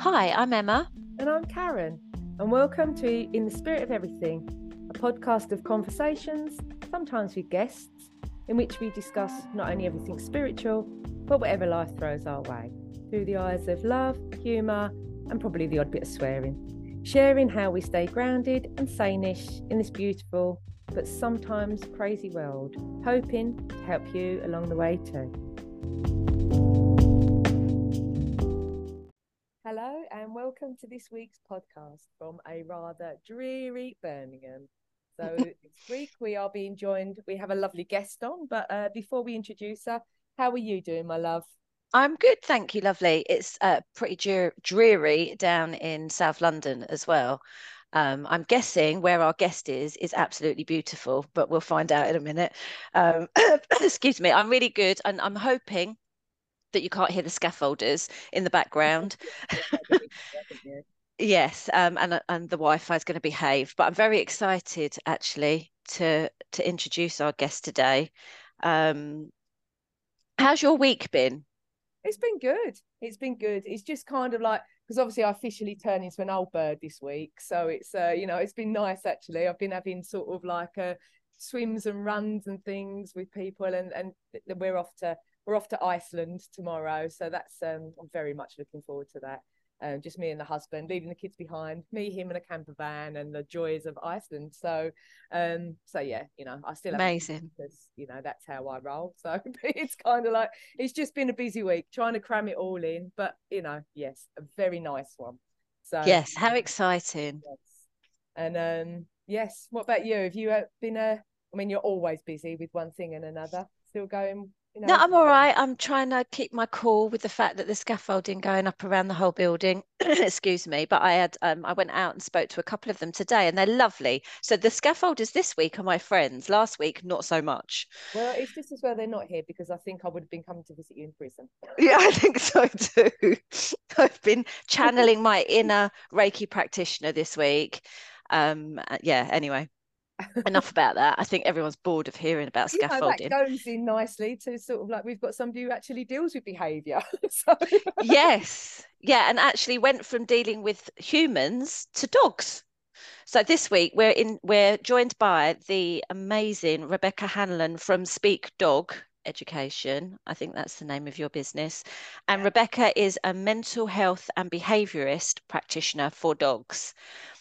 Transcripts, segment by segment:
Hi, I'm Emma. And I'm Karen, and welcome to In the Spirit of Everything, a podcast of conversations, sometimes with guests, in which we discuss not only everything spiritual, but whatever life throws our way, through the eyes of love, humour, and probably the odd bit of swearing, sharing how we stay grounded and sane-ish in this beautiful, but sometimes crazy world, hoping to help you along the way too. Hello and welcome to this week's podcast from a rather dreary Birmingham. So this week we are being joined, we have a lovely guest on, but before we introduce her, how are you doing, my love? I'm good, thank you, lovely. It's pretty dreary down in South London as well. I'm guessing where our guest is absolutely beautiful, but we'll find out in a minute. Excuse me, I'm really good, and I'm hoping that you can't hear the scaffolders in the background. Yes, and the Wi-Fi is going to behave, but I'm very excited actually to introduce our guest today. How's your week been? It's been good. It's been good. It's just kind of like, because obviously I officially turned into an old bird this week, so it's it's been nice actually. I've been having sort of like swims and runs and things with people, and we're off to Iceland tomorrow, so that's I'm very much looking forward to that. Just me and the husband, leaving the kids behind, me, him, and a camper van, and the joys of Iceland. So yeah, I still have Amazing, because that's how I roll. So it's kind of like it's just been a busy week trying to cram it all in, but yes, a very nice one. So yes, how exciting. yes. And yes, what about you? Have you been I mean, you're always busy with one thing and another. Still going, No, I'm all right. I'm trying to keep my cool with the fact that the scaffolding going up around the whole building. Excuse me, but I went out and spoke to a couple of them today, and they're lovely. So the scaffolders this week are my friends. Last week, not so much. Well, it's just as well they're not here because I think I would have been coming to visit you in prison. Yeah, I think so too. I've been channeling my inner Reiki practitioner this week. Yeah, anyway, enough about that. I think everyone's bored of hearing about That scaffolding. goes in nicely to sort of like we've got somebody who actually deals with behaviour. So Yes. Yeah, and actually went from dealing with humans to dogs. So this week we're joined by the amazing Rebecca Hanlon from Speak Dog Education. I think that's the name of your business. And yeah. Rebecca is a mental health and behaviorist practitioner for dogs.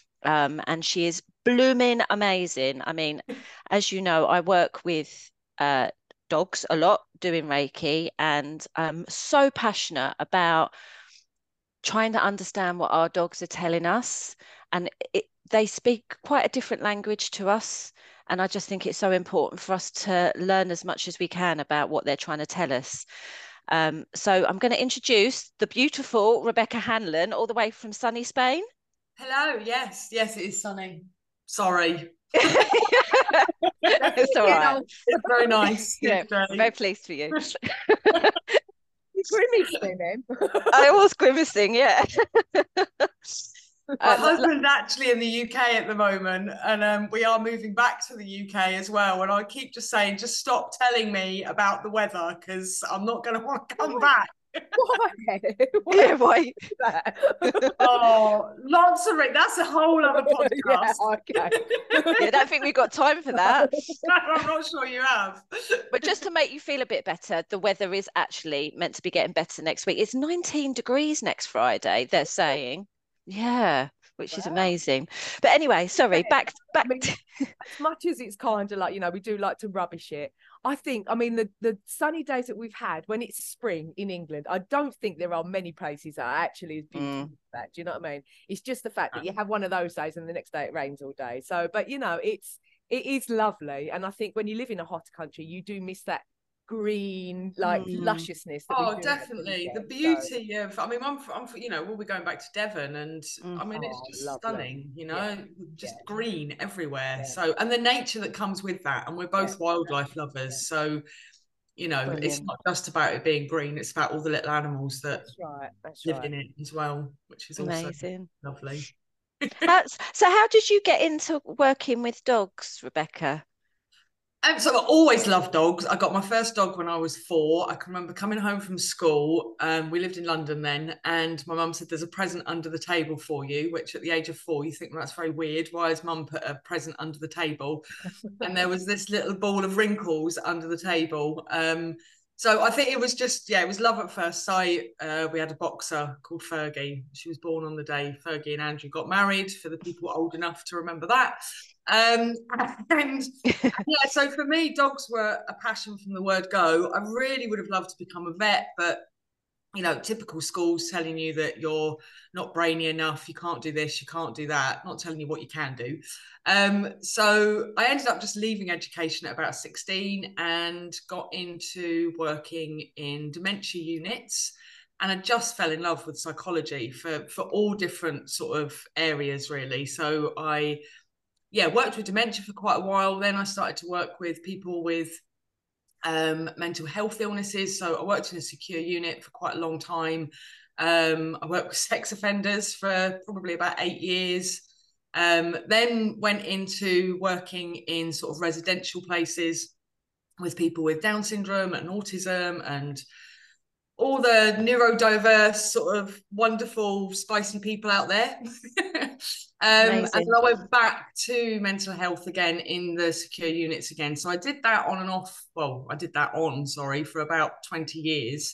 And she is blooming amazing. I mean, as you know, I work with dogs a lot doing Reiki, and I'm so passionate about trying to understand what our dogs are telling us. And they speak quite a different language to us. And I just think it's so important for us to learn as much as we can about what they're trying to tell us. So I'm going to introduce the beautiful Rebecca Hanlon, all the way from sunny Spain. Hello. Yes, it is sunny. Sorry. It's all right. It's very nice. Yeah, very pleased for you. You grimaced then. I was grimacing, yeah. My husband's actually in the UK at the moment, and we are moving back to the UK as well. And I keep just saying, just stop telling me about the weather because I'm not going to want to come back. Why? Yeah, why? Oh, lots of it. That's a whole other podcast. Yeah, okay. Yeah, I don't think we've got time for that. I'm not sure you have. But just to make you feel a bit better, the weather is actually meant to be getting better next week. It's 19 degrees next Friday, they're saying. Yeah, which is amazing. But anyway, sorry, back I mean, as much as it's kind of like, we do like to rubbish it. I think, I mean, the sunny days that we've had when it's spring in England, I don't think there are many places that are actually as beautiful as that. Do you know what I mean? It's just the fact that you have one of those days and the next day it rains all day. So, but it is lovely. And I think when you live in a hot country, you do miss that green lusciousness that definitely the beauty of, I mean, I'm we'll be going back to Devon, and I mean it's just lovely. stunning, green everywhere. So, and the nature that comes with that, and we're both wildlife lovers, so Brilliant. It's not just about it being green, it's about all the little animals that that's live in it as well, which is amazing. Also lovely. So how did you get into working with dogs, Rebecca? So I always loved dogs. I got my first dog when I was 4. I can remember coming home from school. We lived in London then, and my mum said, "There's a present under the table for you," which at the age of 4, you think, well, that's very weird. Why has mum put a present under the table? And there was this little ball of wrinkles under the table. So I think it was just, yeah, it was love at first sight. We had a boxer called Fergie. She was born on the day Fergie and Andrew got married, for the people old enough to remember that. And yeah, so for me, dogs were a passion from the word go. I really would have loved to become a vet, but you know, typical schools telling you that you're not brainy enough, you can't do this, you can't do that, not telling you what you can do. So I ended up just leaving education at about 16 and got into working in dementia units. And I just fell in love with psychology for all different sort of areas, really. So I, yeah, worked with dementia for quite a while. Then I started to work with people with mental health illnesses. So I worked in a secure unit for quite a long time. I worked with sex offenders for probably about 8 years. Then went into working in sort of residential places with people with Down syndrome and autism and all the neurodiverse sort of wonderful spicy people out there. And then I went back to mental health again in the secure units again. So I did that on and off. Well, I did that on, sorry, for about 20 years.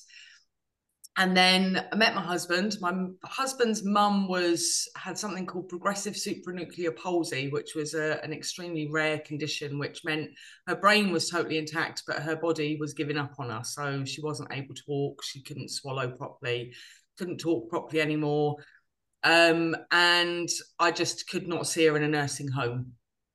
And then I met my husband. My husband's mum had something called progressive supranuclear palsy, which was an extremely rare condition, which meant her brain was totally intact, but her body was giving up on her. So she wasn't able to walk. She couldn't swallow properly, couldn't talk properly anymore. And I just could not see her in a nursing home.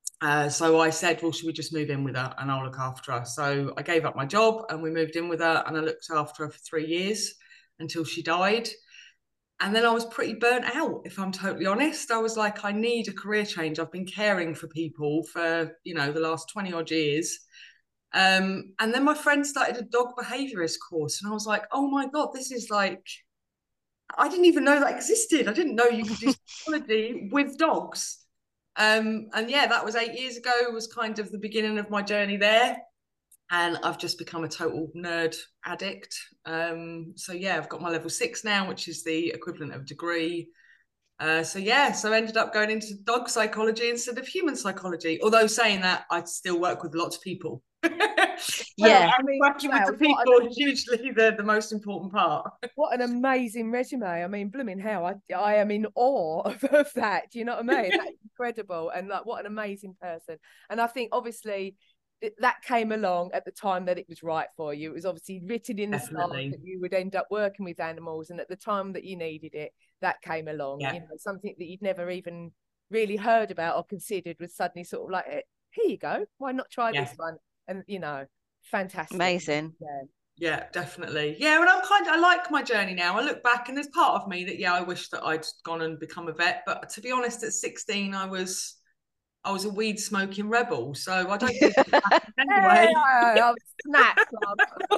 So I said, well, should we just move in with her and I'll look after her? So I gave up my job and we moved in with her and I looked after her for 3 years until she died. And then I was pretty burnt out, if I'm totally honest. I was like, I need a career change. I've been caring for people for, you know, the last 20 odd years. And then my friend started a dog behaviourist course. And I was like, oh my God, this is like, I didn't even know that existed. I didn't know you could do psychology with dogs. And yeah, that was 8 years ago, was kind of the beginning of my journey there. And I've just become a total nerd addict. So yeah, I've got my level 6 now, which is the equivalent of degree. So yeah, so I ended up going into dog psychology instead of human psychology. Although saying that, I still work with lots of people. Yeah, I mean, working with the people is usually the most important part. What an amazing resume. I mean, blooming hell, I am in awe of that. Do you know what I mean? That's incredible. And like, what an amazing person. And I think obviously that came along at the time that it was right for you. It was obviously written in the stars that you would end up working with animals, and at the time that you needed it, that came along. You know, something that you'd never even really heard about or considered was suddenly sort of like, here you go, why not try this one? And you know, fantastic. Amazing. Yeah, definitely. Yeah, and I like my journey now. I look back and there's part of me that, yeah, I wish that I'd gone and become a vet. But to be honest, at 16, I was a weed smoking rebel. So I don't think anyway. Yeah, snap club.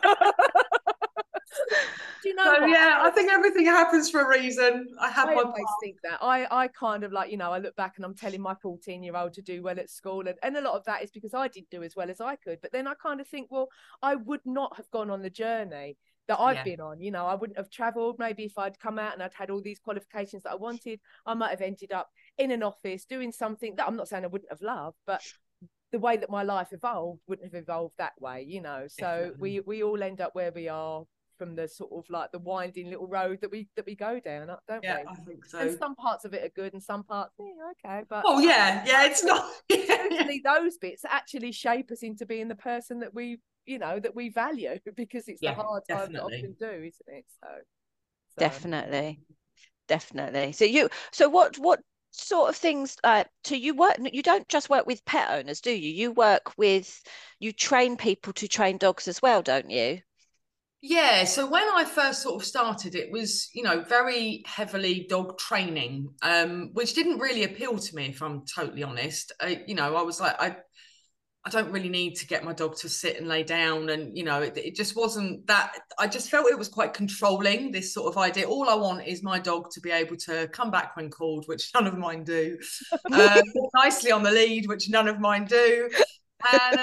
Do you know so what? Yeah, I think everything happens for a reason. I always think that. I kind of like, you know, I look back and I'm telling my 14-year-old to do well at school, and a lot of that is because I didn't do as well as I could. But then I kind of think, well, I would not have gone on the journey that I've been on. You know, I wouldn't have traveled. Maybe if I'd come out and I'd had all these qualifications that I wanted, I might have ended up in an office doing something that I'm not saying I wouldn't have loved, but the way that my life evolved wouldn't have evolved that way, you know. So we all end up where we are from the sort of like the winding little road that we go down, don't we? I think so. And some parts of it are good and some parts, okay, but it's not usually those bits actually shape us into being the person that we, you know, that we value, because it's the hard times that often do, isn't it? So definitely. So what sort of things you don't just work with pet owners, do you train people to train dogs as well, don't you? Yeah, so when I first sort of started, it was, you know, very heavily dog training, which didn't really appeal to me, if I'm totally honest. You know, I was like, I don't really need to get my dog to sit and lay down, and you know, it just wasn't that. I just felt it was quite controlling, this sort of idea. All I want is my dog to be able to come back when called, which none of mine do, nicely on the lead, which none of mine do. and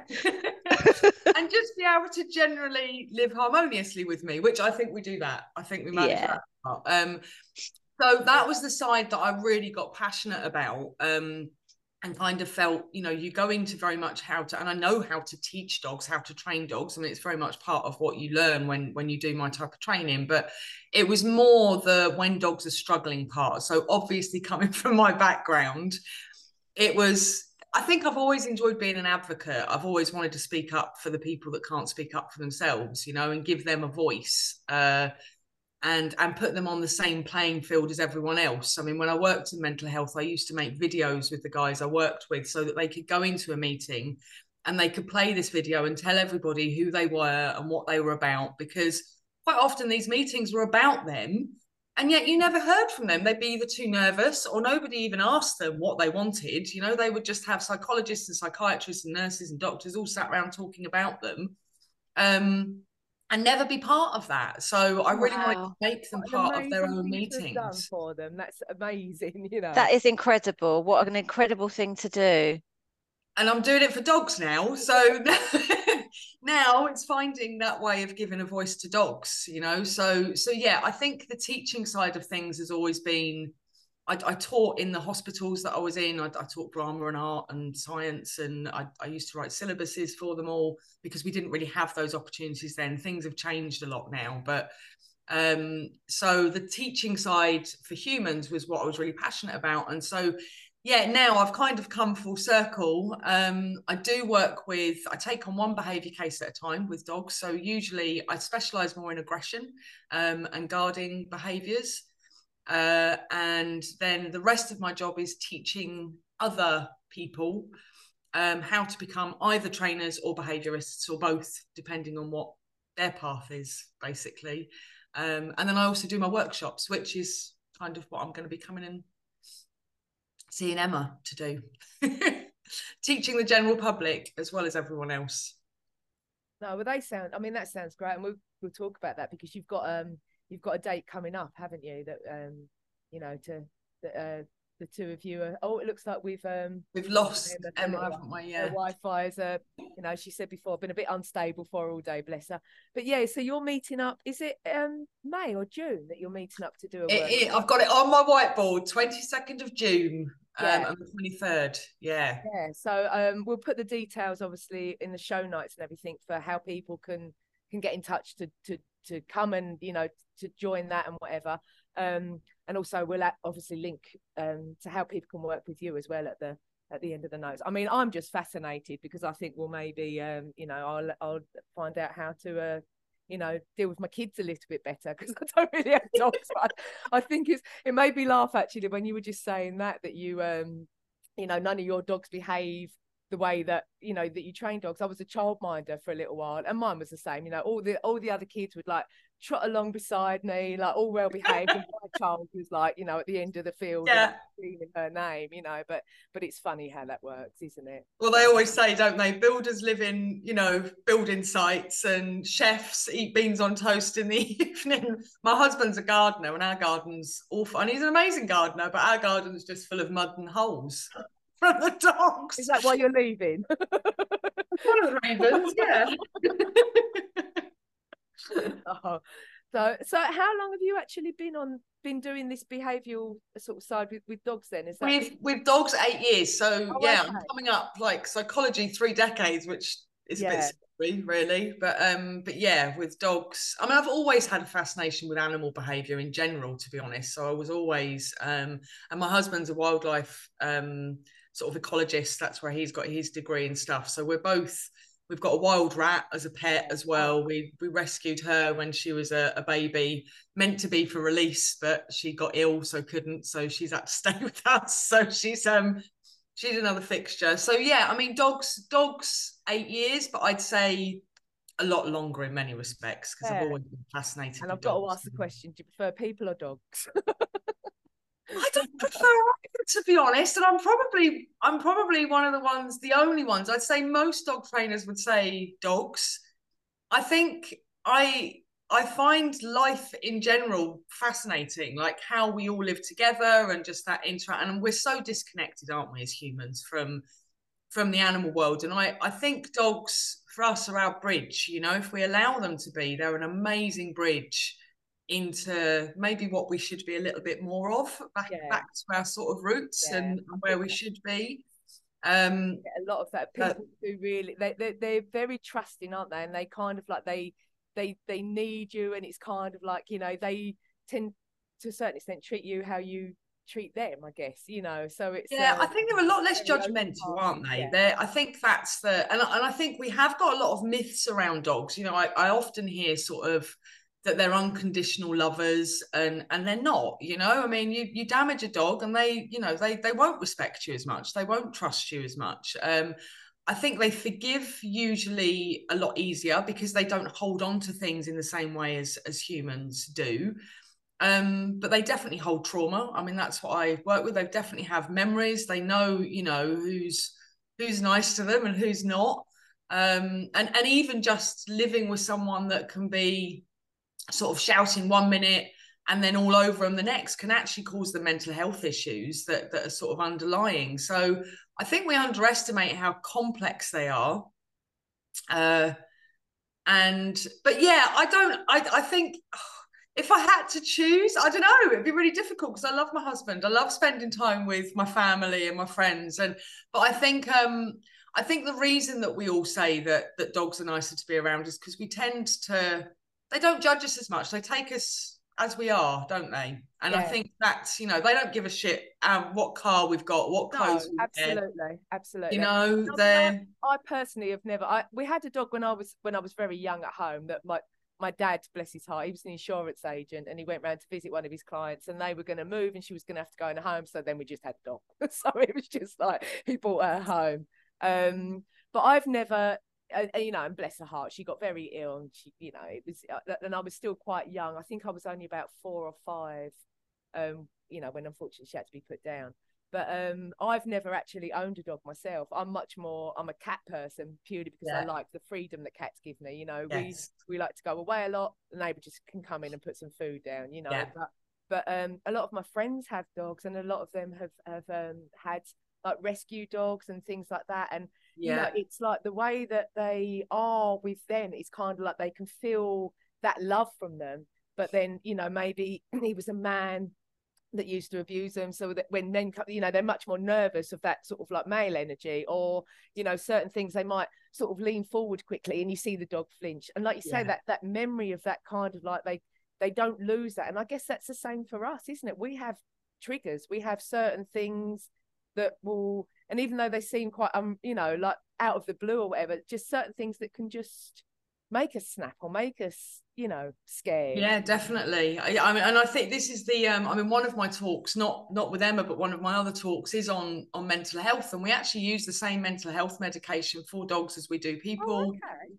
and just be able to generally live harmoniously with me, which I think we do that. I think we manage that part. So that was the side that I really got passionate about. And kind of felt, you know, you go into very much how to, and I know how to teach dogs, how to train dogs. I mean, it's very much part of what you learn when you do my type of training, but it was more the when dogs are struggling part. So obviously coming from my background, it was, I think I've always enjoyed being an advocate. I've always wanted to speak up for the people that can't speak up for themselves, you know, and give them a voice. And put them on the same playing field as everyone else. I mean, when I worked in mental health, I used to make videos with the guys I worked with so that they could go into a meeting and they could play this video and tell everybody who they were and what they were about, because quite often these meetings were about them, and yet you never heard from them. They'd be either too nervous or nobody even asked them what they wanted. You know, they would just have psychologists and psychiatrists and nurses and doctors all sat around talking about them. And never be part of that. So I really wanted to make them part of their own meetings. Done for them. That's amazing, you know. That is incredible. What an incredible thing to do. And I'm doing it for dogs now. So now it's finding that way of giving a voice to dogs, you know. So yeah, I think the teaching side of things has always been, I taught in the hospitals that I was in. I taught drama and art and science, and I used to write syllabuses for them all because we didn't really have those opportunities then. Things have changed a lot now, but so the teaching side for humans was what I was really passionate about. And so yeah, now I've kind of come full circle. I do work with, I take on one behaviour case at a time with dogs. So usually I specialise more in aggression and guarding behaviours. And then the rest of my job is teaching other people how to become either trainers or behaviourists, or both, depending on what their path is, basically. And then I also do my workshops, which is kind of what I'm going to be coming and seeing Emma to do. Teaching the general public as well as everyone else. No, well, that sounds great. And we'll talk about that, because you've got a date coming up, haven't you? That you know, the two of you are, it looks like we've lost Emma, haven't we? Yeah. Wi-Fi is you know, she said before, been a bit unstable for her all day, bless her. But yeah, so you're meeting up, is it May or June that you're meeting up to do a workshop? I've got it on my whiteboard, 22nd of June. And the 23rd. Yeah. So we'll put the details obviously in the show notes and everything for how people can get in touch to come and, you know, to join that and whatever. And also we'll obviously link to how people can work with you as well at the end of the notes. I mean, I'm just fascinated because I think, well, maybe you know, I'll find out how to you know, deal with my kids a little bit better, because I don't really have dogs. But I think it made me laugh actually when you were just saying that you you know, none of your dogs behave the way that, you know, that you train dogs. I was a childminder for a little while, and mine was the same. You know, all the other kids would like trot along beside me, like all well behaved, and my child was like, you know, at the end of the field, screaming her name, you know. But it's funny how that works, isn't it? Well, they always say, don't they, builders live in, you know, building sites, and chefs eat beans on toast in the evening. My husband's a gardener, and our garden's awful, and he's an amazing gardener, but our garden's just full of mud and holes from the dogs. Is that why you're leaving? One of the reasons, yeah. So how long have you actually been doing this behavioural sort of side with dogs then? Is that with dogs 8 years? So yeah, okay. I'm coming up like psychology 3 decades, which is a bit scary, really. But yeah, with dogs, I mean, I've always had a fascination with animal behaviour in general, to be honest. So I was always and my husband's a wildlife sort of ecologist. That's where he's got his degree and stuff. So we've got a wild rat as a pet as well. We rescued her when she was a baby, meant to be for release, but she got ill, so couldn't. So she's had to stay with us. So she's another fixture. So yeah, I mean, dogs 8 years, but I'd say a lot longer in many respects, because I've always been fascinated. And I've got to ask the question: do you prefer people or dogs? I don't prefer either, to be honest, and I'm probably one of the only ones. I'd say most dog trainers would say dogs. I think I find life in general fascinating, like how we all live together and just that interact. And we're so disconnected, aren't we, as humans, from from the animal world. And I think dogs for us are our bridge, you know, if we allow them to be, they're an amazing bridge into maybe what we should be a little bit more of, back to our sort of roots and where we should be. A lot of that people do really, they're very trusting, aren't they? And they kind of like they need you, and it's kind of like, you know, they tend to a certain extent treat you how you treat them, I guess, you know. So it's I think they're a lot less judgmental, aren't they? I think that's and I think we have got a lot of myths around dogs. You know, I often hear sort of that they're unconditional lovers, and they're not, you know. I mean, you damage a dog and they, you know, they won't respect you as much, they won't trust you as much. I think they forgive usually a lot easier because they don't hold on to things in the same way as humans do. But they definitely hold trauma. I mean, that's what I work with. They definitely have memories. They know, you know, who's nice to them and who's not. And even just living with someone that can be sort of shouting 1 minute and then all over them the next can actually cause the mental health issues that are sort of underlying. So I think we underestimate how complex they are. But yeah, I think if I had to choose, I don't know, it'd be really difficult because I love my husband. I love spending time with my family and my friends. But I think the reason that we all say that dogs are nicer to be around is because we tend to, they don't judge us as much. They take us as we are, don't they? And I think that's, you know, they don't give a shit what car we've got, what clothes we wear. Absolutely. You know, I personally have never. We had a dog when I was very young at home. That my dad, bless his heart, he was an insurance agent, and he went round to visit one of his clients, and they were going to move, and she was going to have to go in a home. So then we just had a dog. So it was just like he brought her home. But I've never. You know, and bless her heart, she got very ill, and she, you know, it was, and I was still quite young. I think I was only about 4 or 5, you know, when unfortunately she had to be put down. But I've never actually owned a dog myself. I'm a cat person purely because I like the freedom that cats give me. You know, we like to go away a lot. The neighbour just can come in and put some food down. You know, but a lot of my friends have dogs, and a lot of them have had like rescue dogs and things like that. And you know, it's like the way that they are with them, it's kind of like they can feel that love from them. But then, you know, maybe he was a man that used to abuse them, so that when men, you know, they're much more nervous of that sort of like male energy, or, you know, certain things they might sort of lean forward quickly and you see the dog flinch. And like you say, that memory of that kind of like they don't lose that. And I guess that's the same for us, isn't it? We have triggers, we have certain things that will, and even though they seem quite you know, like out of the blue or whatever, just certain things that can just make us snap or make us, you know, scared. Yeah, definitely. I mean, and I think this is the I mean, one of my talks, not with Emma, but one of my other talks is on mental health, and we actually use the same mental health medication for dogs as we do people.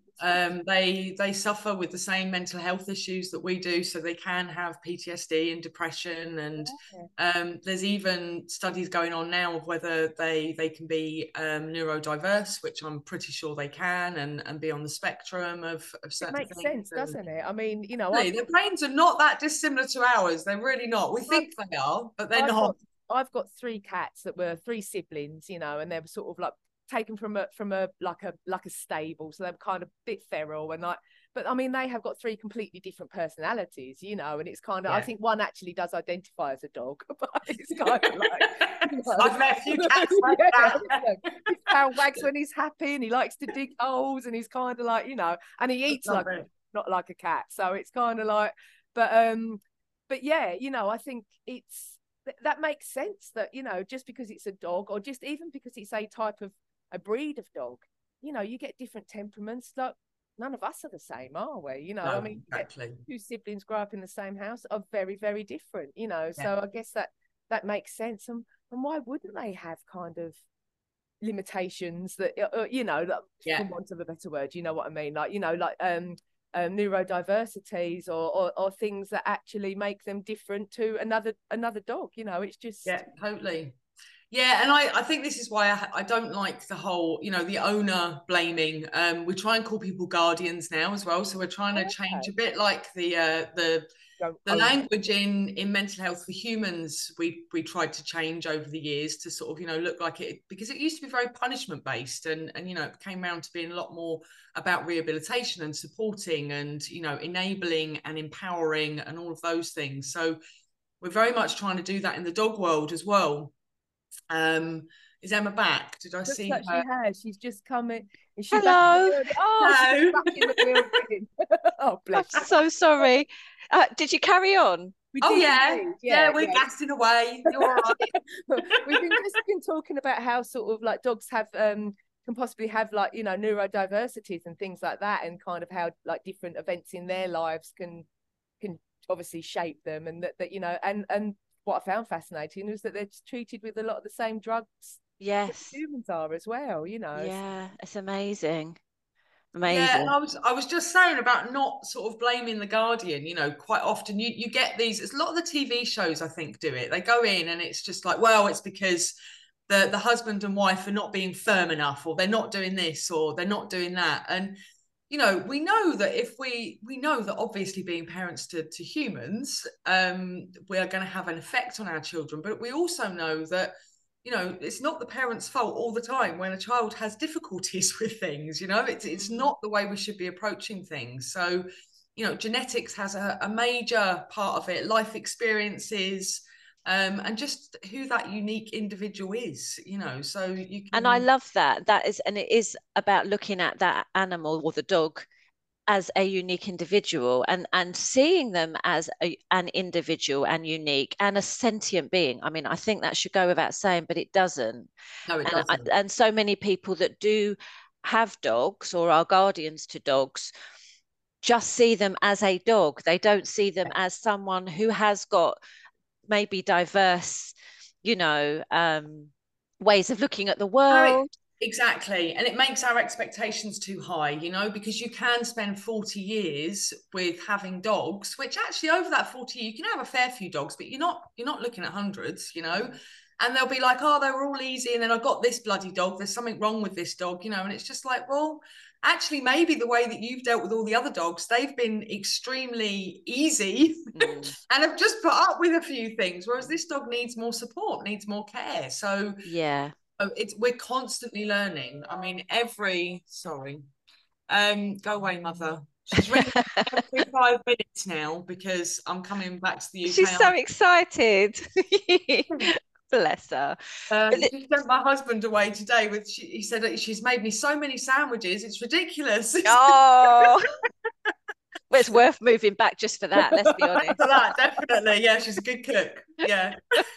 They suffer with the same mental health issues that we do, so they can have PTSD and depression, and there's even studies going on now of whether they can be neurodiverse, which I'm pretty sure they can, and be on the spectrum of certain things. It makes sense, doesn't it? I mean, you know, their brains are not that dissimilar to ours. They're really not. We think they are, but they're not. I've got 3 cats that were 3 siblings, you know, and they were sort of like taken from a like a stable, so they're kind of a bit feral and like. But I mean, they have got 3 completely different personalities, you know, and it's kind of. I think one actually does identify as a dog, but it's kind of like. You know, I've met a few cats like that. His tail wags when he's happy, and he likes to dig holes, and he's kind of like, you know, and he eats like not like a cat, so it's kind of like. But yeah, you know, I think it's that makes sense that, you know, just because it's a dog, or just even because it's a breed of dog, you know, you get different temperaments. Like none of us are the same, are we? You know, no, I mean, exactly. 2 siblings grow up in the same house are very, very different, you know. So I guess that makes sense. And why wouldn't they have kind of limitations that, you know, like, for want of a better word, you know what I mean? Like, you know, like neurodiversities or things that actually make them different to another dog, you know. It's just totally. Yeah, and I think this is why I don't like the whole, you know, the owner blaming. We try and call people guardians now as well, so we're trying to change a bit, like the the language in mental health for humans, we tried to change over the years to sort of, you know, look like it, because it used to be very punishment based, and you know, it came around to being a lot more about rehabilitation and supporting and, you know, enabling and empowering and all of those things. So we're very much trying to do that in the dog world as well. Is Emma back? Did I see her? She has. She's just coming. Is she Hello. back? Oh, she's back in the building. Oh, bless. I'm so sorry. Did you carry on? Oh yeah, we're gassing away. You're all right. We've been talking about how sort of like dogs have can possibly have, like, you know, neurodiversities and things like that, and kind of how like different events in their lives can obviously shape them, and that you know, and what I found fascinating was that they're treated with a lot of the same drugs. Yes, humans are as well, you know. Yeah, it's amazing. Yeah, and I was just saying about not sort of blaming the Guardian. You know, quite often you get these. It's a lot of the TV shows, I think, do it. They go in and it's just like, well, it's because the husband and wife are not being firm enough, or they're not doing this, or they're not doing that. And you know, we know that if we know that obviously being parents to humans, we are going to have an effect on our children, but we also know that, you know, it's not the parents' fault all the time when a child has difficulties with things. You know, it's not the way we should be approaching things. So, you know, genetics has a major part of it, life experiences, and just who that unique individual is, you know. So you can... And I love that. It is about looking at that animal or the dog as a unique individual, and seeing them as an individual and unique and a sentient being. I mean, I think that should go without saying, but it doesn't. No, it doesn't. And so many people that do have dogs or are guardians to dogs just see them as a dog. They don't see them as someone who has got maybe diverse, you know, ways of looking at the world. Exactly. And it makes our expectations too high, you know, because you can spend 40 years with having dogs, which actually over that 40 years, you can have a fair few dogs, but you're not looking at hundreds, you know. And they'll be like, oh, they were all easy, and then I got this bloody dog, there's something wrong with this dog, you know. And it's just like, well, actually, maybe the way that you've dealt with all the other dogs, they've been extremely easy and have just put up with a few things, whereas this dog needs more support, needs more care. So yeah, we're constantly learning. I mean, go away, mother. She's ringing every 5 minutes now because I'm coming back to the UK. She's so excited. Bless her. She sent my husband away today he said that she's made me so many sandwiches, it's ridiculous. Oh. Well, it's worth moving back just for that, let's be honest. For that, definitely. Yeah, she's a good cook. Yeah.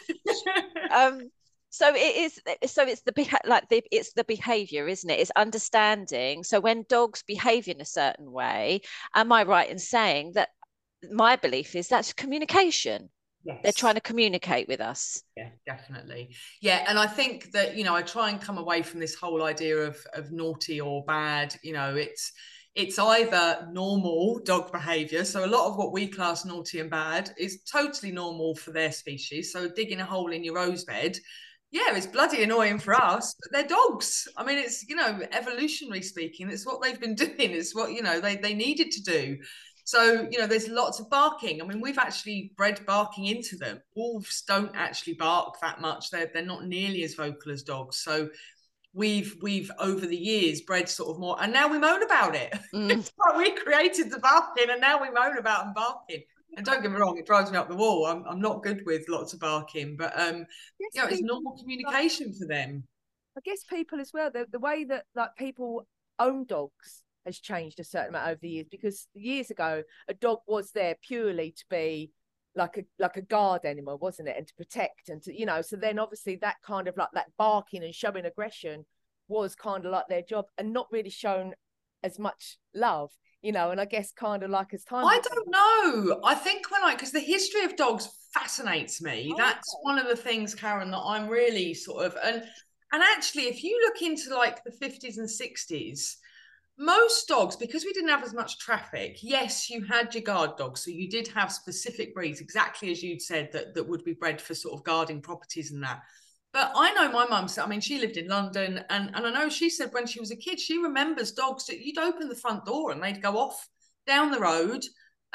So it's the behavior, isn't it? It's understanding. So when dogs behave in a certain way, am I right in saying that my belief is that's communication? Yes. They're trying to communicate with us. Yeah, definitely. Yeah, and I think that, you know, I try and come away from this whole idea of naughty or bad. You know, it's either normal dog behavior. So a lot of what we class naughty and bad is totally normal for their species. So digging a hole in your rose bed, yeah, it's bloody annoying for us, but they're dogs. I mean, it's, you know, evolutionary speaking, it's what they've been doing. It's what, you know, they needed to do. So, you know, there's lots of barking. I mean, we've actually bred barking into them. Wolves don't actually bark that much. They're not nearly as vocal as dogs. So we've over the years bred sort of more, and now we moan about it. It's like we created the barking, and now we moan about them barking. And don't get me wrong, it drives me up the wall. I'm not good with lots of barking, but you know, it's normal communication for them. I guess people as well, the way that like people own dogs has changed a certain amount over the years, because years ago a dog was there purely to be like a guard animal, wasn't it, and to protect and to, you know, so then obviously that kind of like that barking and showing aggression was kind of like their job, and not really shown as much love, you know. And I guess kind of like as time, I don't know, I think because the history of dogs fascinates me. That's one of the things, Karen, that I'm really sort of, and actually if you look into like the 50s and 60s, most dogs, because we didn't have as much traffic, yes, you had your guard dogs, so you did have specific breeds, exactly as you'd said, that would be bred for sort of guarding properties and that. But I know my mum said, I mean, she lived in London, and I know she said when she was a kid, she remembers dogs that you'd open the front door and they'd go off down the road,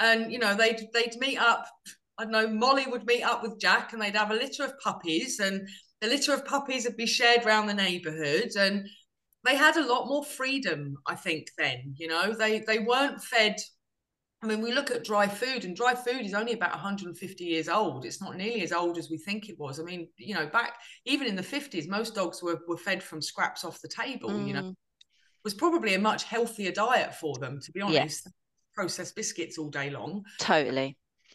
and, you know, they'd meet up. I don't know, Molly would meet up with Jack and they'd have a litter of puppies, and the litter of puppies would be shared around the neighbourhood, and they had a lot more freedom, I think, then. You know, they weren't fed. I mean, we look at dry food, and dry food is only about 150 years old. It's not nearly as old as we think it was. I mean, you know, back even in the 50s, most dogs were fed from scraps off the table, you know. It was probably a much healthier diet for them, to be honest. Yeah. Processed biscuits all day long. Totally.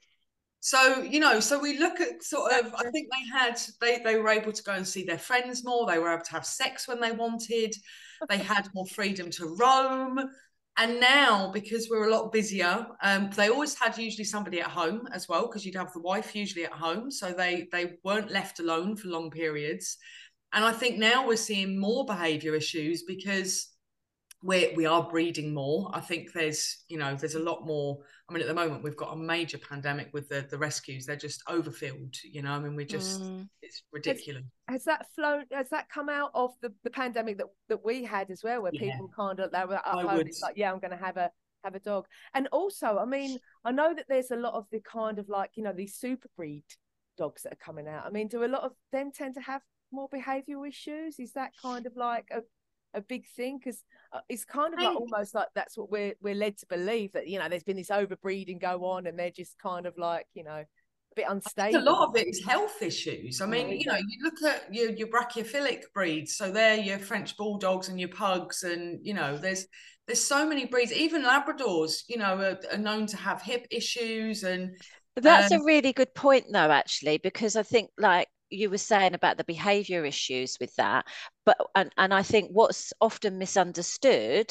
So, you know, so we look at sort of, I think they were able to go and see their friends more. They were able to have sex when they wanted. They had more freedom to roam. And now, because we're a lot busier, they always had usually somebody at home as well, because you'd have the wife usually at home. So they weren't left alone for long periods. And I think now we're seeing more behaviour issues because we are breeding more. I think there's a lot more. I mean, at the moment, we've got a major pandemic with the rescues. They're just overfilled, you know. I mean, it's ridiculous. Has that come out of the pandemic that we had as well, where people kind of, they were at home, it's like, yeah, I'm going to have a dog. And also, I mean, I know that there's a lot of the kind of like, you know, these super breed dogs that are coming out. I mean, do a lot of them tend to have more behavioural issues? Is that kind of like a big thing? Because it's kind of like almost like that's what we're led to believe, that, you know, there's been this overbreeding go on and they're just kind of like, you know, a bit unstable. A lot of it is health issues. I mean, you know, you look at your brachiophilic breeds, so they're your French bulldogs and your pugs, and, you know, there's so many breeds. Even Labradors, you know, are known to have hip issues. And that's a really good point, though, actually, because I think, like you were saying about the behavior issues with that, but and I think what's often misunderstood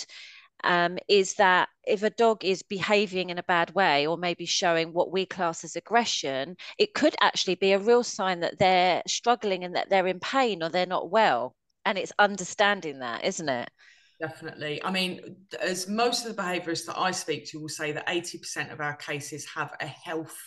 is that if a dog is behaving in a bad way, or maybe showing what we class as aggression, it could actually be a real sign that they're struggling and that they're in pain or they're not well. And it's understanding that, isn't it? Definitely. I mean, as most of the behaviourists that I speak to will say, that 80% of our cases have a health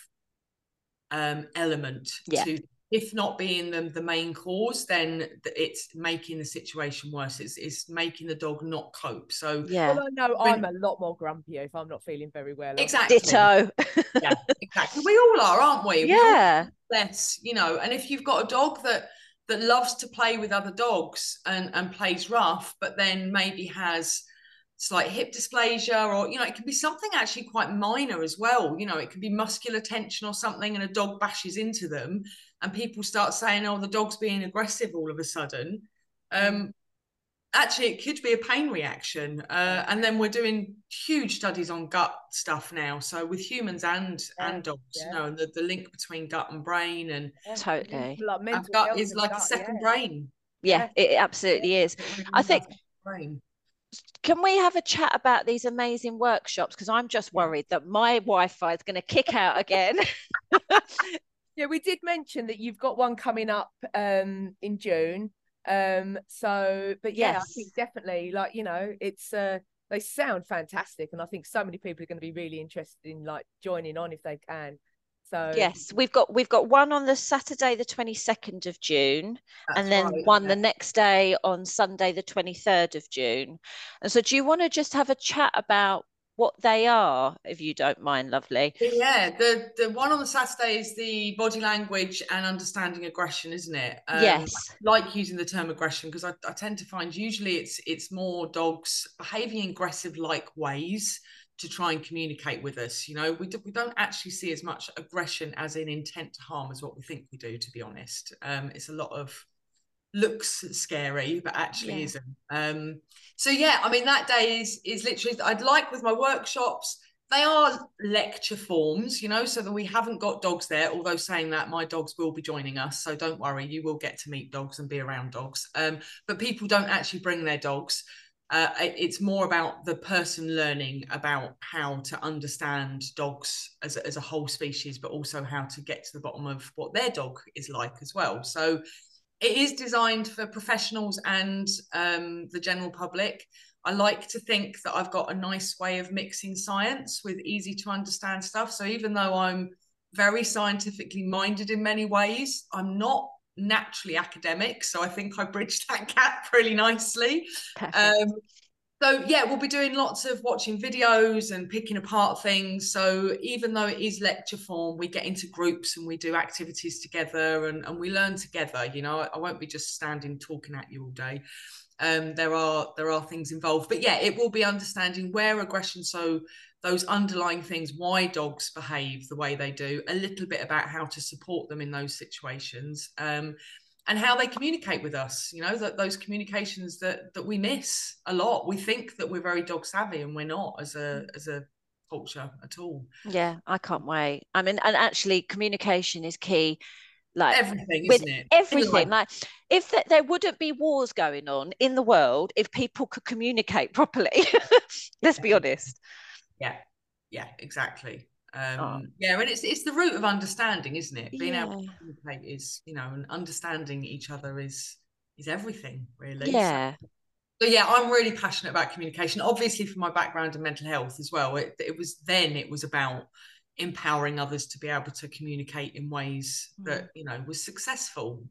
element to them. If not being the main cause, then it's making the situation worse. It's making the dog not cope. So yeah, well, I know I'm a lot more grumpy if I'm not feeling very well. Exactly. Ditto. Yeah, exactly. We all are, aren't we? Yeah. Less, you know. And if you've got a dog that loves to play with other dogs and plays rough, but then maybe has slight hip dysplasia, or, you know, it can be something actually quite minor as well. You know, it can be muscular tension or something, and a dog bashes into them, and people start saying, oh, the dog's being aggressive all of a sudden. Actually, it could be a pain reaction. And then we're doing huge studies on gut stuff now. So with humans and dogs, you know, and the link between gut and brain. And totally. Our gut is like a second brain. Yeah, it absolutely is. I think, can we have a chat about these amazing workshops? Because I'm just worried that my Wi-Fi is going to kick out again. Yeah, we did mention that you've got one coming up in June. But yeah, I think definitely, like, you know, it's they sound fantastic, and I think so many people are going to be really interested in like joining on if they can. So yes, we've got one on the Saturday the 22nd of June. That's and then one the next day on Sunday the 23rd of June. And so do you want to just have a chat about what they are, if you don't mind, lovely? Yeah, the one on the Saturday is the body language and understanding aggression, isn't it? Yes. I like using the term aggression because I tend to find usually it's more dogs behaving aggressive like ways to try and communicate with us. You know, we don't actually see as much aggression as in intent to harm as what we think we do, to be honest. It's a lot of looks scary but actually isn't. So yeah, I mean, that day is literally, I'd like with my workshops, they are lecture forms, you know, so that we haven't got dogs there, although saying that, my dogs will be joining us, so don't worry, you will get to meet dogs and be around dogs. But people don't actually bring their dogs. It's more about the person learning about how to understand dogs as a whole species, but also how to get to the bottom of what their dog is like as well. So it is designed for professionals and the general public. I like to think that I've got a nice way of mixing science with easy to understand stuff. So even though I'm very scientifically minded in many ways, I'm not naturally academic. So I think I bridged that gap really nicely. So yeah, we'll be doing lots of watching videos and picking apart things. So even though it is lecture form, we get into groups and we do activities together, and we learn together. You know, I won't be just standing talking at you all day. There are things involved, but yeah, it will be understanding where aggression, so those underlying things, why dogs behave the way they do, a little bit about how to support them in those situations, and how they communicate with us. You know, that those communications that we miss a lot. We think that we're very dog savvy, and we're not as a culture at all. Yeah, I can't wait. I mean, and actually, communication is key. Like Everything, with isn't it? everything, like if there wouldn't be wars going on in the world if people could communicate properly. Let's be honest. Yeah, exactly. Oh, Yeah, and it's the root of understanding, isn't it? Being able yeah, to communicate is, you know, and understanding each other is everything, really. yeah, So yeah, I'm really passionate about communication. Obviously, from my background in mental health as well. It was about empowering others to be able to communicate in ways that, you know, was successful.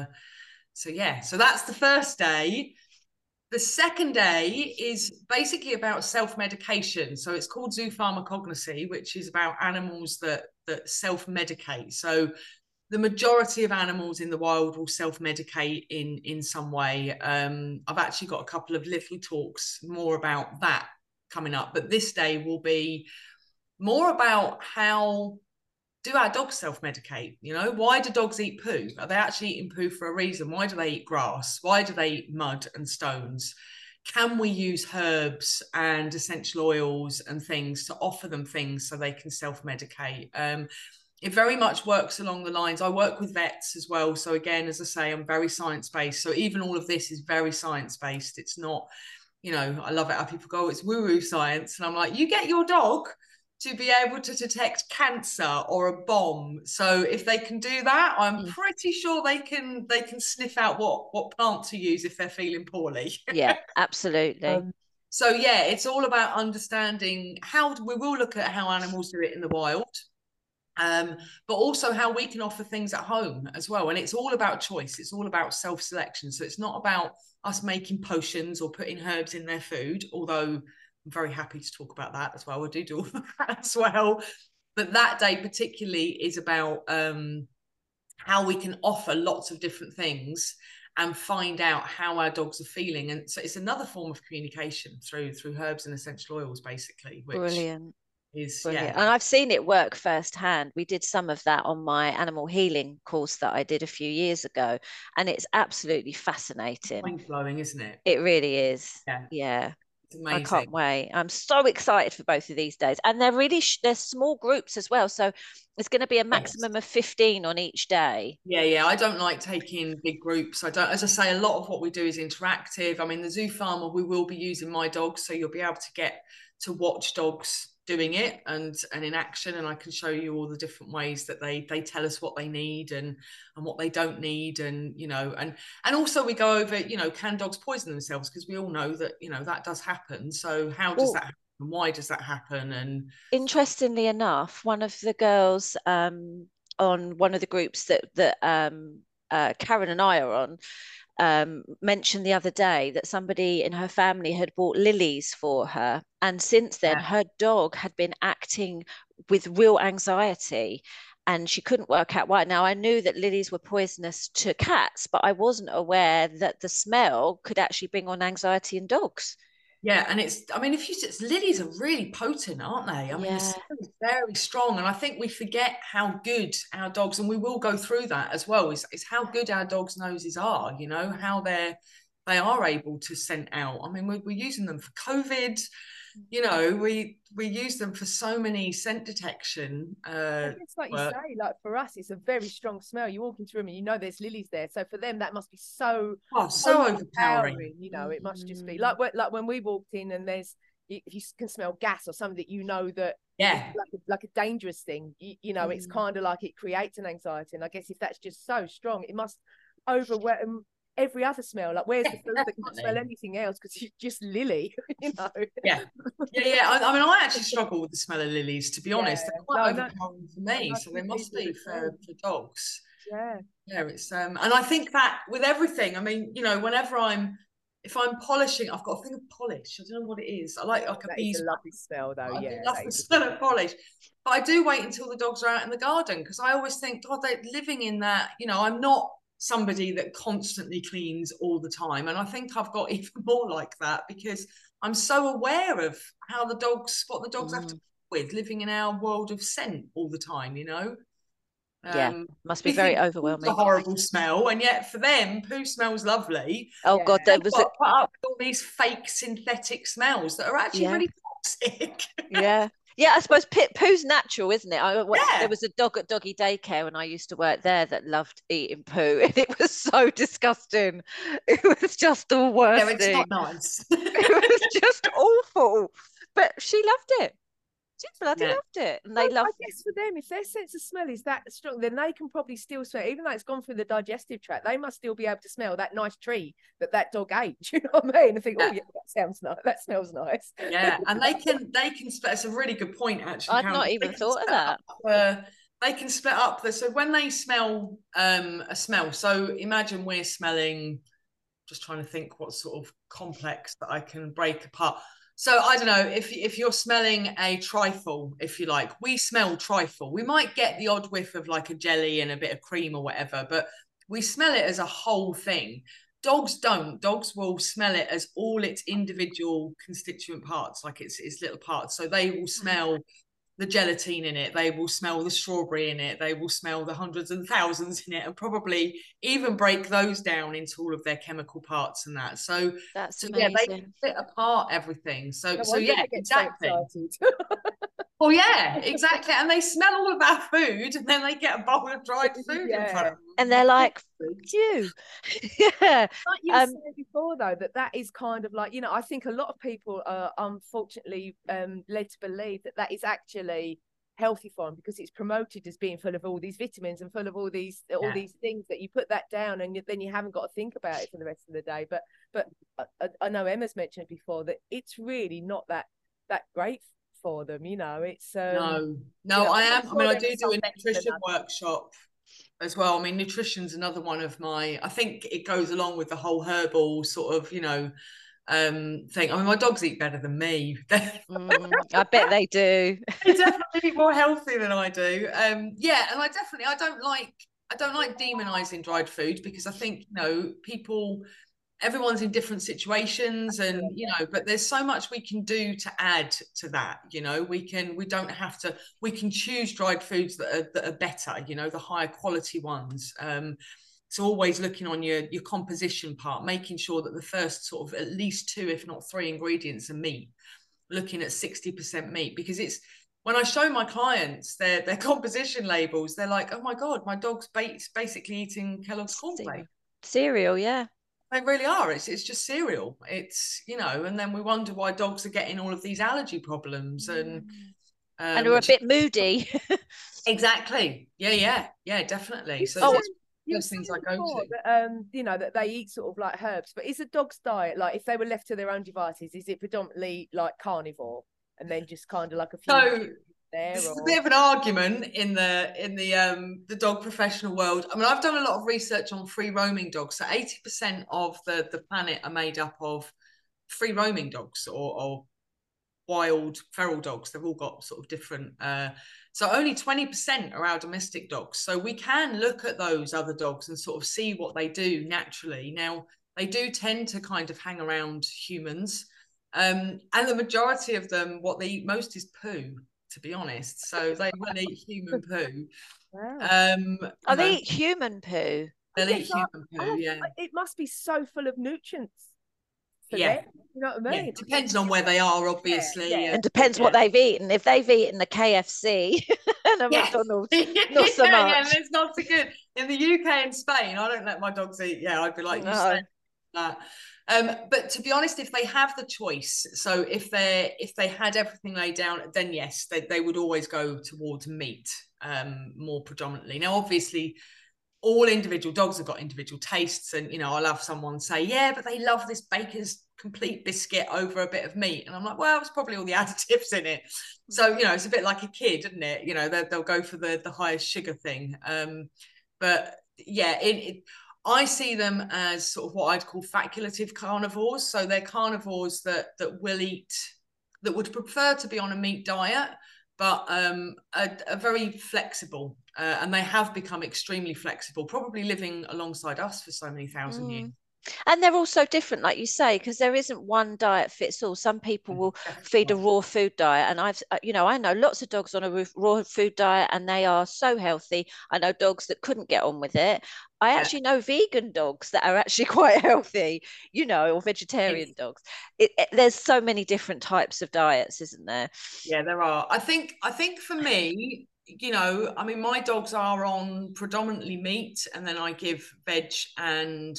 So yeah, so that's the first day. The second day is basically about self-medication. So it's called zoopharmacognosy, which is about animals that self-medicate. So the majority of animals in the wild will self-medicate in some way. I've actually got a couple of little talks more about that coming up, but this day will be more about how do our dogs self-medicate? You know, why do dogs eat poo? Are they actually eating poo for a reason? Why do they eat grass? Why do they eat mud and stones? Can we use herbs and essential oils and things to offer them things so they can self-medicate? It very much works along the lines. I work with vets as well. So again, as I say, I'm very science-based. So even all of this is very science-based. It's not, you know, I love it how people go, it's woo-woo science. And I'm like, you get your dog to be able to detect cancer or a bomb. So if they can do that, I'm pretty sure they can sniff out what plant to use if they're feeling poorly. yeah, absolutely. So yeah, it's all about understanding how we will look at how animals do it in the wild. But also how we can offer things at home as well. And it's all about choice. It's all about self-selection. So it's not about us making potions or putting herbs in their food, although I'm very happy to talk about that as well. I do all of that as well. But that day particularly is about how we can offer lots of different things and find out how our dogs are feeling. And so it's another form of communication through herbs and essential oils, basically, which Brilliant. is, Brilliant. yeah. And I've seen it work firsthand. We did some of that on my animal healing course that I did a few years ago. And it's absolutely fascinating. Mind-blowing, isn't it? It really is. Yeah. Yeah. It's amazing. I can't wait. I'm so excited for both of these days. And they're really, they're small groups as well. So it's going to be a maximum of 15 on each day. Yeah. I don't like taking big groups. I don't, as I say, a lot of what we do is interactive. I mean, the zoo farmer, we will be using my dogs. So you'll be able to get to watch dogs doing it and in action, and I can show you all the different ways that they tell us what they need and what they don't need, and you know, and also we go over, you know, can dogs poison themselves, because we all know that, you know, that does happen. So how does that happen? Why does that happen? And interestingly enough, one of the girls on one of the groups that Karen and I are on mentioned the other day that somebody in her family had bought lilies for her. And since then, her dog had been acting with real anxiety and she couldn't work out why. Now, I knew that lilies were poisonous to cats, but I wasn't aware that the smell could actually bring on anxiety in dogs. yeah, and it's, I mean, if you, lilies are really potent, aren't they? I mean, the smell is very strong, and I think we forget how good our dogs, and we will go through that as well, is how good our dogs' noses are, you know, how they are able to scent out. I mean, we're using them for COVID, you know, we use them for so many scent detection. It's like you say, like for us, it's a very strong smell. You walk into a room and you know there's lilies there. So for them, that must be so overpowering. You know, it must just be like when we walked in and there's, if you can smell gas or something that you know that like a dangerous thing, you know, it's kind of like it creates an anxiety. And I guess if that's just so strong, it must overwhelm every other smell. Like where's the food that can't smell anything else because you're just lily, you know? Yeah. I mean, I actually struggle with the smell of lilies, to be honest. They're quite overpowering for me, so they must be for dogs. Yeah, it's and I think that with everything, I mean, you know, whenever I'm if I'm polishing, I've got a thing of polish. I don't know what it is. I like a That is beeswax. a lovely smell, though. I do Yeah, love the smell of polish. But I do wait until the dogs are out in the garden, because I always think, God, they're living in that. You know, I'm not somebody that constantly cleans all the time. And I think I've got even more like that, because I'm so aware of how what the dogs have to deal with, living in our world of scent all the time, you know. Yeah, must be We very think overwhelming. it's a horrible smell, and yet for them, poo smells lovely. Oh Yeah. God, there was Put up with all these fake synthetic smells that are actually really toxic. Yeah. Yeah, I suppose poo's natural, isn't it? Yeah. There was a dog at doggy daycare when I used to work there that loved eating poo, and it was so disgusting. It was just the worst Yeah, it's thing. not nice. It was just awful. But she loved it. She bloody loved it. And they Well, love I guess for them, if their sense of smell is that strong, then they can probably still smell, even though it's gone through the digestive tract, they must still be able to smell that nice tree that dog ate. Do you know what I mean? And think, oh yeah, that sounds nice. That smells nice. Yeah, and they can it's a really good point, actually, I'd Karen. not even thought of that. They can split up so when they smell a smell, so imagine we're smelling, just trying to think what sort of complex that I can break apart. So I don't know, if you're smelling a trifle, if you like, we smell trifle. We might get the odd whiff of like a jelly and a bit of cream or whatever, but we smell it as a whole thing. Dogs don't. Dogs will smell it as all its individual constituent parts, like its little parts. So they will smell the gelatine in it, they will smell the strawberry in it, they will smell the hundreds and thousands in it, and probably even break those down into all of their chemical parts and that. So That's yeah, they amazing. split apart everything. So No so wonder yeah, they get exactly. so excited. Well, yeah, exactly. And they smell all of our food, and then they get a bowl of dried food in front of them. And they're like, you. Yeah. Like you were saying before, though, that is kind of like, you know, I think a lot of people are unfortunately led to believe that is actually healthy for them, because it's promoted as being full of all these vitamins and full of all these things that you put that down, and then you haven't got to think about it for the rest of the day. But I know Emma's mentioned before that it's really not that great for them, you know. It's no, you know, I am. I mean, I do a better nutrition workshop as well. I mean, nutrition's another one of my, I think it goes along with the whole herbal sort of, you know, thing. I mean, my dogs eat better than me. I bet they do. They definitely eat more healthy than I do. Yeah, and I don't like demonizing dried food, because I think, you know, everyone's in different situations, and you know, but there's so much we can do to add to that. You know, we don't have to, we can choose dried foods that are better, you know, the higher quality ones. So always looking on your composition part, making sure that the first sort of at least 2, if not 3 ingredients are meat, looking at 60% meat, because it's, when I show my clients their composition labels, they're like, oh my God, my dog's basically eating Kellogg's cornflakes. Cereal, yeah. They really are. It's just cereal. It's, you know, and then we wonder why dogs are getting all of these allergy problems, and are a bit moody. Exactly. Yeah, definitely. So those things I go to. That, you know, that they eat sort of like herbs, but is a dog's diet, like if they were left to their own devices, is it predominantly like carnivore, and then just kind of like a few this is a bit of an argument in the dog professional world. I mean, I've done a lot of research on free roaming dogs. So 80% of the planet are made up of free roaming dogs, or wild feral dogs. They've all got sort of different so only 20% are our domestic dogs. So we can look at those other dogs and sort of see what they do naturally. Now, they do tend to kind of hang around humans, and the majority of them, what they eat most is poo, to be honest. So they will eat human poo. Wow. They eat human poo. They'll eat human poo, yeah. It must be so full of nutrients. Yeah. Them, you know what I mean? Yeah, depends on where they are, obviously. Yeah. And depends what they've eaten. If they've eaten the KFC and a McDonald's, not so much. Yeah, it's not so good. In the UK and Spain, I don't let my dogs eat. Yeah, I'd be like, you said that. But to be honest, if they have the choice, so if they had everything laid down, then yes, they would always go towards meat more predominantly. Now, obviously, all individual dogs have got individual tastes, and you know, I'll have someone say, yeah, but they love this Baker's Complete biscuit over a bit of meat, and I'm like, well, it's probably all the additives in it. So you know, it's a bit like a kid, isn't it? You know, they'll go for the highest sugar thing. But yeah, I see them as sort of what I'd call facultative carnivores. So they're carnivores that will eat, that would prefer to be on a meat diet, but are very flexible. And they have become extremely flexible, probably living alongside us for so many thousand years. And they're also different, like you say, because there isn't one diet fits all. Some people will feed a raw food diet, and I know lots of dogs on a raw food diet, and they are so healthy. I know dogs that couldn't get on with it. I actually know vegan dogs that are actually quite healthy, or vegetarian dogs. There's so many different types of diets, isn't there? Yeah, there are. I think for me, I mean, my dogs are on predominantly meat, and then I give veg and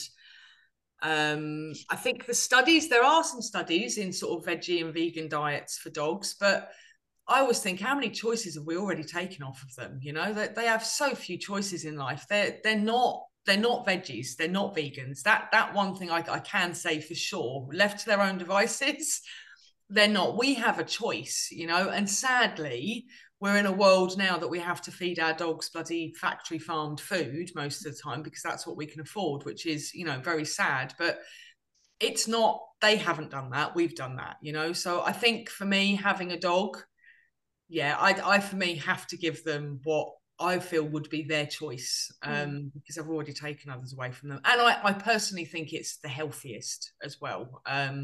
I think there are some studies in sort of veggie and vegan diets for dogs, but I always think, how many choices have we already taken off of them? They have so few choices in life. They're not veggies, they're not vegans. That one thing I can say for sure. Left to their own devices, they're not. We have a choice, and sadly, we're in a world now that we have to feed our dogs bloody factory farmed food most of the time because that's what we can afford, which is, very sad. But it's not, they haven't done that. We've done that, So I think for me, having a dog, I for me have to give them what I feel would be their choice because I've already taken others away from them. And I personally think it's the healthiest as well.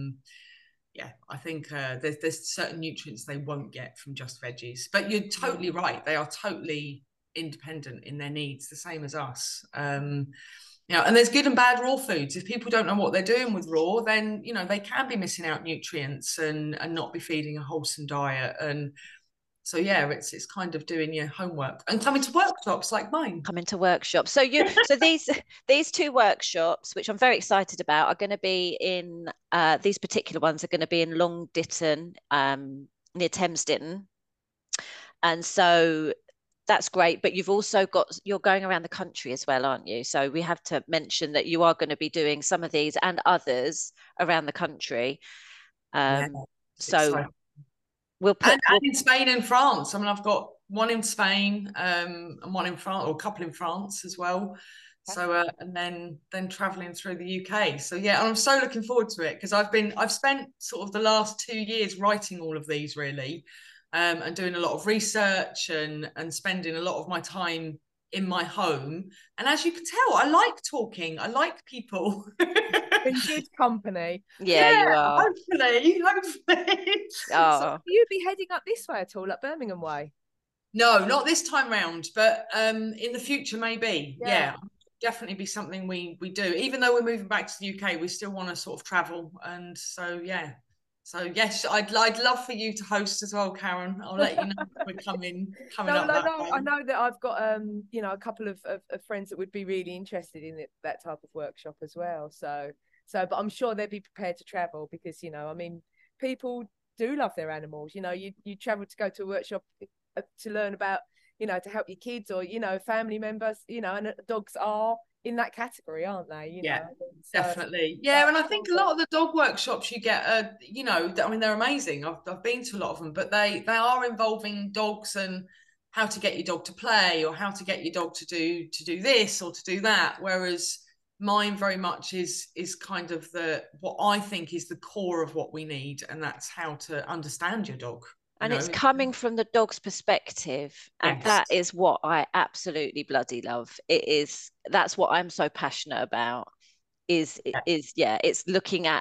I think there's certain nutrients they won't get from just veggies. But you're totally right. They are totally independent in their needs, the same as us. And there's good and bad raw foods. If people don't know what they're doing with raw, then, they can be missing out nutrients and not be feeding a wholesome diet. And so, it's kind of doing your homework and coming to workshops like mine. Coming to workshops. So these two workshops, which I'm very excited about, are going to be in these particular ones are going to be in Long Ditton, near Thames Ditton, and so that's great. But you're going around the country as well, aren't you? So we have to mention that you are going to be doing some of these and others around the country. So exciting. We'll put and in Spain and France. I mean, I've got one in Spain and one in France, or a couple in France as well. So and then traveling through the UK. So I'm so looking forward to it because I've spent sort of the last 2 years writing all of these really, and doing a lot of research and spending a lot of my time in my home. And as you can tell, I like talking. I like people. In good company. Yeah, you are. Hopefully. So will you be heading up this way at all, up Birmingham way? No, not this time round, but in the future maybe. Definitely be something we do. Even though we're moving back to the UK, we still want to sort of travel. And so So yes, I'd love for you to host as well, Karen. I'll let you know if we're coming up that way. I know that I've got a couple of friends that would be really interested in that type of workshop as well. So but I'm sure they'd be prepared to travel because I mean, people do love their animals. You travel to go to a workshop to learn about to help your kids or family members. And dogs are in that category, aren't they? Definitely. And I think a lot of the dog workshops you get I mean, they're amazing. I've been to a lot of them, but they are involving dogs and how to get your dog to play or how to get your dog to do this or to do that, whereas mine very much is kind of what I think is the core of what we need, and that's how to understand your dog. And it's coming from the dog's perspective. And that is what I absolutely bloody love. That's what I'm so passionate about it's looking at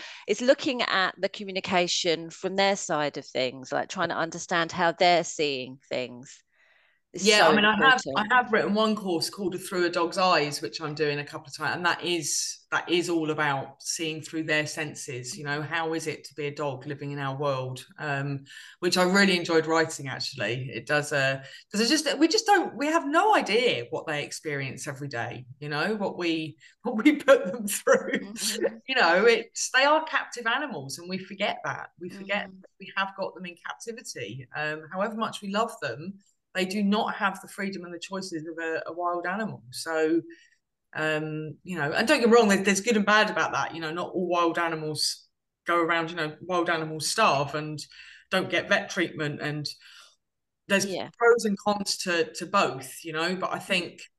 the communication from their side of things, like trying to understand how they're seeing things. I mean, I have written one course called Through a Dog's Eyes, which I'm doing a couple of times, and that is all about seeing through their senses. How is it to be a dog living in our world? Which I really enjoyed writing. Actually, it does because we have no idea what they experience every day. What we put them through. Mm-hmm. They are captive animals, and we forget that. We forget that we have got them in captivity. However much we love them, they do not have the freedom and the choices of a wild animal. So, and don't get me wrong, there's good and bad about that. Not all wild animals go around, wild animals starve and don't get vet treatment. And there's pros and cons to both, but I think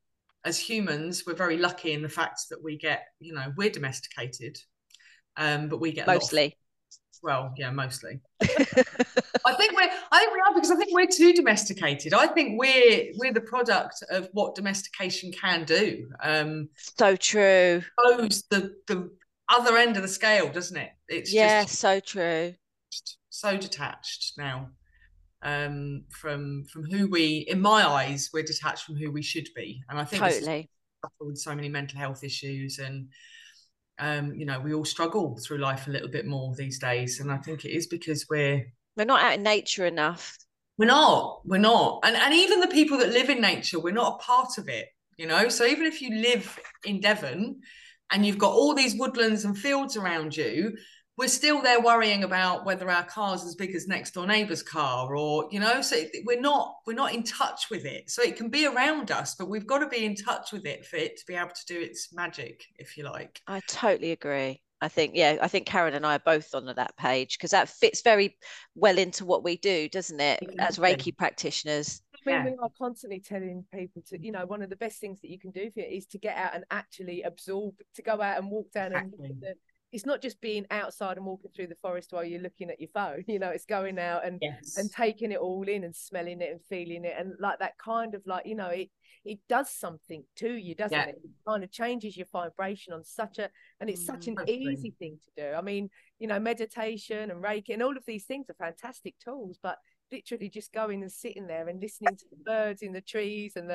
as humans, we're very lucky in the fact that we get, we're domesticated, but we get a lot of, Mostly. well, yeah, mostly. I think we are, because I think we're too domesticated. I think we're the product of what domestication can do. So true. Shows the other end of the scale, doesn't it? It's just so true. so detached now. From who we, in my eyes, we're detached from who we should be. And I think totally with so many mental health issues, and we all struggle through life a little bit more these days. And I think it is because we're not out in nature enough. We're not. And even the people that live in nature, we're not a part of it, So even if you live in Devon and you've got all these woodlands and fields around you, we're still there worrying about whether our car's as big as next door neighbour's car, or, so we're not in touch with it. So it can be around us, but we've got to be in touch with it for it to be able to do its magic, if you like. I totally agree. I think Karen and I are both on that page, because that fits very well into what we do, doesn't it? Exactly. As Reiki practitioners. I mean, we are constantly telling people to, one of the best things that you can do for it is to get out and actually absorb, to go out and walk down. Exactly. And it's not just being outside and walking through the forest while you're looking at your phone, it's going out and and taking it all in and smelling it and feeling it, and like that kind of like, it does something to you, doesn't it? It kind of changes your vibration on and it's such an easy thing to do. I mean, meditation and Reiki and all of these things are fantastic tools, but literally just going and sitting there and listening to the birds in the trees and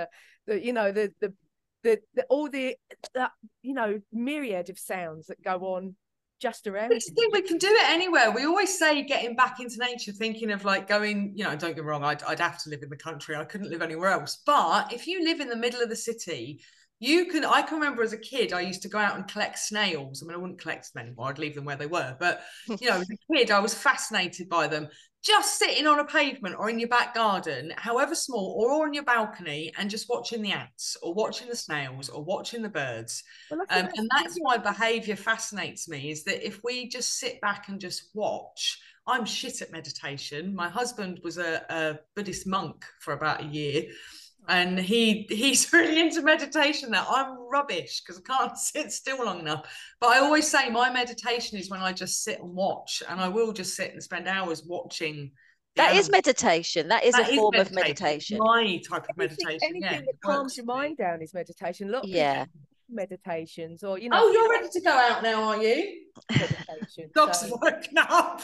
all the myriad of sounds that go on just around. I just think we can do it anywhere. We always say getting back into nature, thinking of like going, don't get me wrong, I'd have to live in the country. I couldn't live anywhere else. But if you live in the middle of the city, I can remember as a kid, I used to go out and collect snails. I mean, I wouldn't collect them anymore. I'd leave them where they were. But, as a kid, I was fascinated by them. Just sitting on a pavement or in your back garden, however small, or on your balcony, and just watching the ants or watching the snails or watching the birds. Well, and that's why behaviour fascinates me, is that if we just sit back and just watch. I'm shit at meditation. My husband was a Buddhist monk for about a year. And he's really into meditation now. I'm rubbish because I can't sit still long enough. But I always say my meditation is when I just sit and watch, and I will just sit and spend hours watching. That is meditation. That is a form of meditation. My type of meditation. Anything that calms your mind down is meditation. A lot of people meditations, or oh, you're ready to go out now, are you? Meditation. Dogs woken up.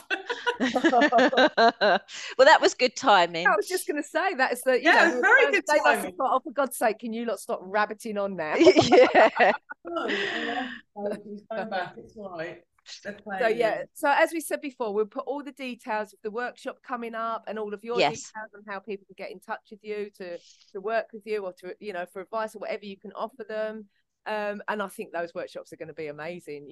Well, that was good timing. I was just going to say that is the it was very good timing. Oh, for God's sake, can you lot stop rabbiting on now? Yeah. It's all right. So as we said before, we'll put all the details of the workshop coming up and all of your details on how people can get in touch with you to work with you, or to for advice or whatever you can offer them. And I think those workshops are going to be amazing,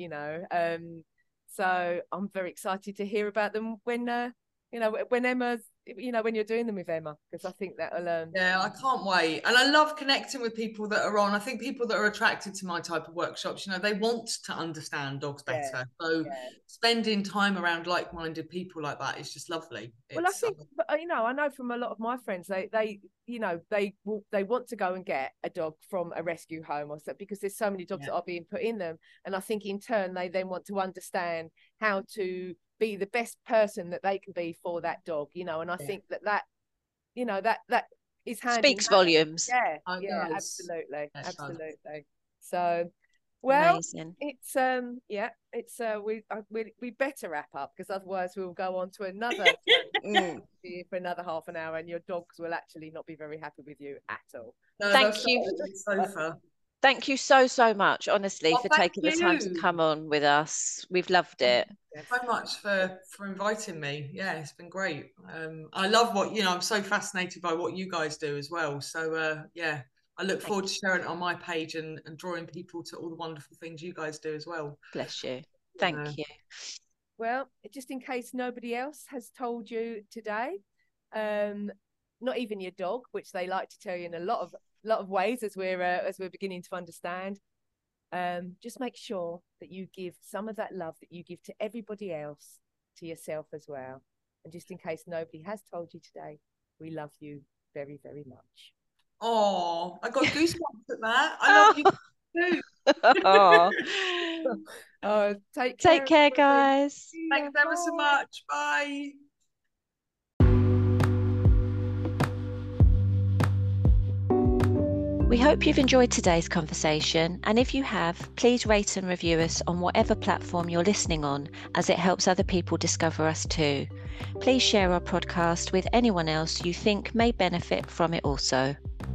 so I'm very excited to hear about them when Emma's, when you're doing them with Emma, because I think that'll I can't wait. And I love connecting with people that are on. I think people that are attracted to my type of workshops, they want to understand dogs better. Spending time around like-minded people like that is just lovely. Well, I think I know from a lot of my friends, they want to go and get a dog from a rescue home, or so, because there's so many dogs that are being put in them, and I think in turn they then want to understand how to be the best person that they can be for that dog, and I think that is speaks volumes. Absolutely. So well, amazing. We better wrap up, because otherwise we'll go on to another for another half an hour, and your dogs will actually not be very happy with you at all. Thank you. Thank you so much, honestly, for taking the time to come on with us. We've loved it. So much for inviting me. Yeah, it's been great. I love what I'm so fascinated by what you guys do as well. So I look forward to sharing it on my page and drawing people to all the wonderful things you guys do as well. Bless you. Thank you. Well, just in case nobody else has told you today, not even your dog, which they like to tell you in a lot of ways, as we're beginning to understand, just make sure that you give some of that love that you give to everybody else to yourself as well. And just in case nobody has told you today, we love you very, very much. Oh, I got goosebumps at that. I love you too. Oh. Take Take care, everybody. guys. Thanks ever so much. Bye. We hope you've enjoyed today's conversation, and if you have, please rate and review us on whatever platform you're listening on, as it helps other people discover us too. Please share our podcast with anyone else you think may benefit from it also.